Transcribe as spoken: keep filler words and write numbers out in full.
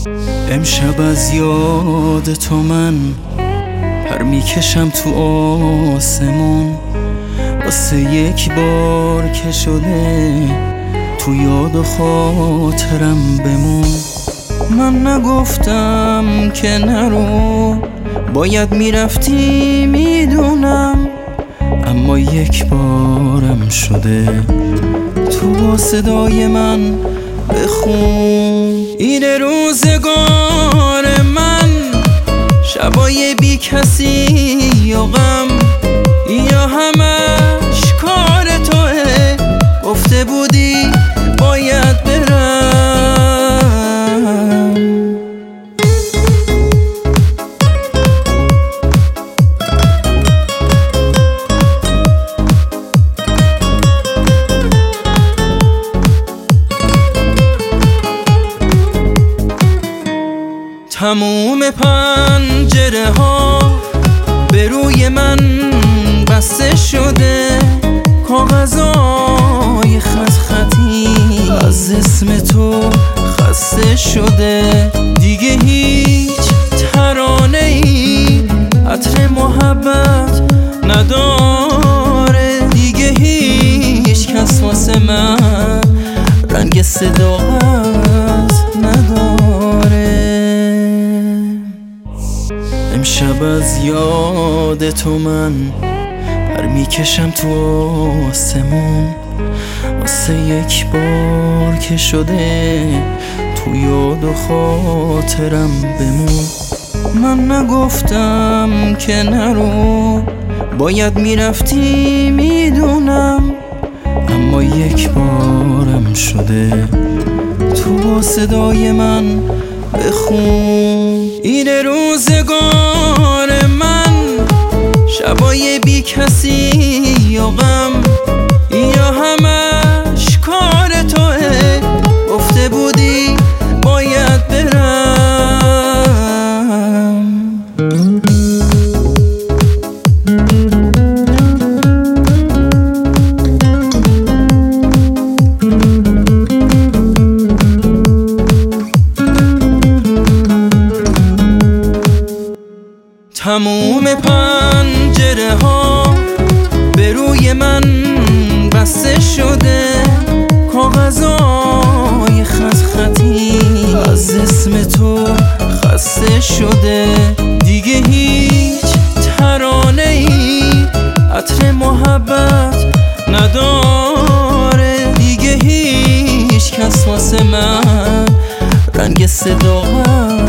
امشب از یاد تو من پر میکشم تو آسمون، واسه یک بار که شده تو یاد و خاطرم بمون. من نگفتم که نرو، باید میرفتی میدونم، اما یک بارم شده تو با صدای من بخون. این روزگار من، شبای بی کسی یا غم، یا همش کار توه، گفته بودی باید برم. تموم پنجره ها به روی من بسته شده، کاغذای خط خطی از اسم تو خسته شده. دیگه هیچ ترانه ای عطر محبت نداره، دیگه هیچ کس واسه من رنگ صداقت نداره. امشب از یاد تو من پر میکشم تو آسمون، واسه یک بار که شده تو یاد و خاطرم بمون. من نگفتم که نرو، باید میرفتی میدونم، اما یک بارم شده تو با صدای من بخون. این روزگار من، شبای بی کسی یا غم، یا همش کار توه، گفته بودی باید برم. تموم پنجره ها به روی من بسته شده، کاغذای خط خطی از اسم تو خسته شده. دیگه هیچ ترانه ای عطر محبت نداره، دیگه هیچ کس واسه من رنگ صداقت